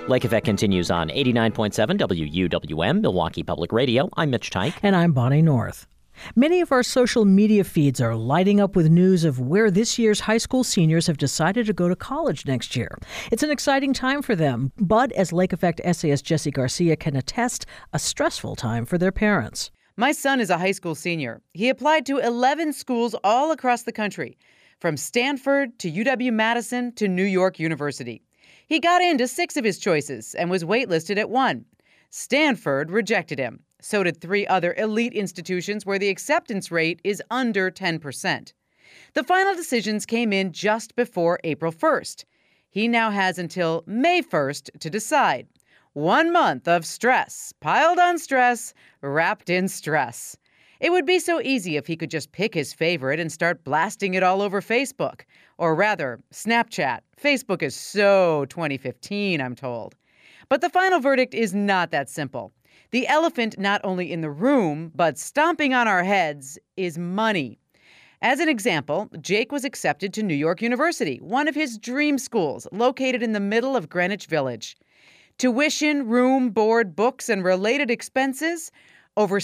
Lake Effect continues on 89.7 WUWM, Milwaukee Public Radio. I'm Mitch Teich. And I'm Bonnie North. Many of our social media feeds are lighting up with news of where this year's high school seniors have decided to go to college next year. It's an exciting time for them, but as Lake Effect essayist Jesse Garcia can attest, a stressful time for their parents. My son is a high school senior. He applied to 11 schools all across the country, from Stanford to UW-Madison to New York University. He got into 6 of his choices and was waitlisted at 1. Stanford rejected him. So did 3 other elite institutions where the acceptance rate is under 10%. The final decisions came in just before April 1st. He now has until May 1st to decide. 1 month of stress, piled on stress, wrapped in stress. It would be so easy if he could just pick his favorite and start blasting it all over Facebook. Or rather, Snapchat. Facebook is so 2015, I'm told. But the final verdict is not that simple. The elephant not only in the room, but stomping on our heads, is money. As an example, Jake was accepted to New York University, one of his dream schools, located in the middle of Greenwich Village. Tuition, room, board, books, and related expenses, over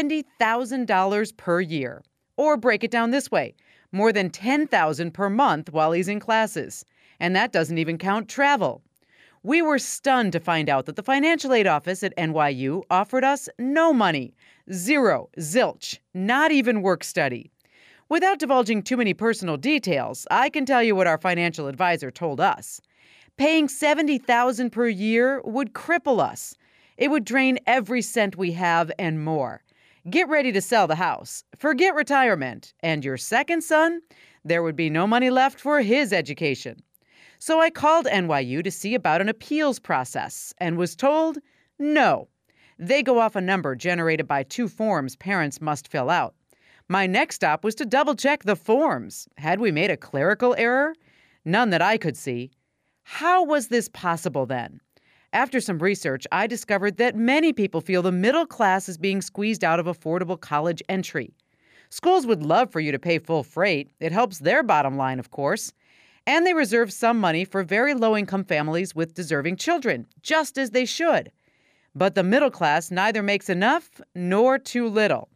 $70,000 per year. Or break it down this way, more than $10,000 per month while he's in classes. And that doesn't even count travel. We were stunned to find out that the financial aid office at NYU offered us no money. Zero, zilch, not even work study. Without divulging too many personal details, I can tell you what our financial advisor told us. Paying $70,000 per year would cripple us. It would drain every cent we have and more. Get ready to sell the house. Forget retirement. And your second son? There would be no money left for his education. So I called NYU to see about an appeals process and was told no. They go off a number generated by 2 forms parents must fill out. My next stop was to double-check the forms. Had we made a clerical error? None that I could see. How was this possible then? After some research, I discovered that many people feel the middle class is being squeezed out of affordable college entry. Schools would love for you to pay full freight. It helps their bottom line, of course. And they reserve some money for very low-income families with deserving children, just as they should. But the middle class neither makes enough nor too little.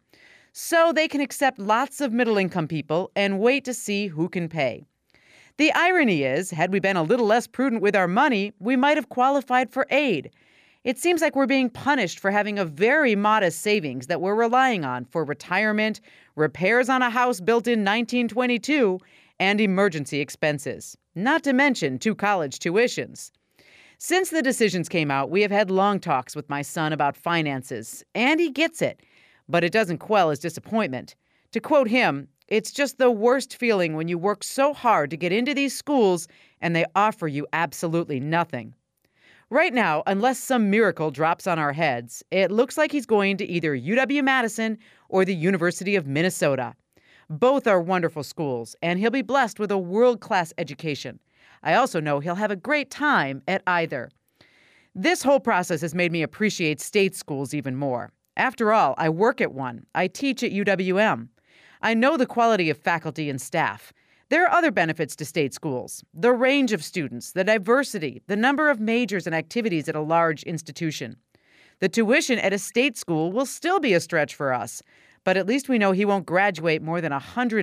So they can accept lots of middle-income people and wait to see who can pay. The irony is, had we been a little less prudent with our money, we might have qualified for aid. It seems like we're being punished for having a very modest savings that we're relying on for retirement, repairs on a house built in 1922, and emergency expenses, not to mention 2 college tuitions. Since the decisions came out, we have had long talks with my son about finances, and he gets it, but it doesn't quell his disappointment. To quote him, "It's just the worst feeling when you work so hard to get into these schools and they offer you absolutely nothing." Right now, unless some miracle drops on our heads, it looks like he's going to either UW-Madison or the University of Minnesota. Both are wonderful schools, and he'll be blessed with a world-class education. I also know he'll have a great time at either. This whole process has made me appreciate state schools even more. After all, I work at one. I teach at UWM. I know the quality of faculty and staff. There are other benefits to state schools. The range of students, the diversity, the number of majors and activities at a large institution. The tuition at a state school will still be a stretch for us, but at least we know he won't graduate more than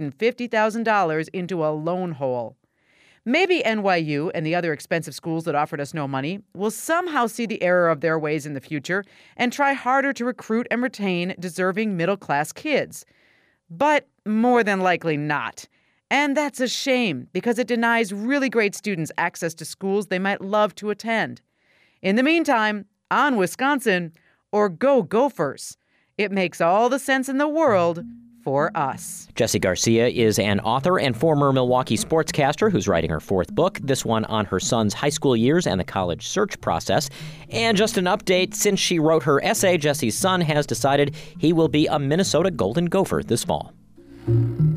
$150,000 into a loan hole. Maybe NYU and the other expensive schools that offered us no money will somehow see the error of their ways in the future and try harder to recruit and retain deserving middle-class kids. But more than likely not. And that's a shame because it denies really great students access to schools they might love to attend. In the meantime, on Wisconsin, or go Gophers. It makes all the sense in the world for us. Jesse Garcia is an author and former Milwaukee sportscaster who's writing her 4th book, this one on her son's high school years and the college search process. And just an update, since she wrote her essay, Jesse's son has decided he will be a Minnesota Golden Gopher this fall.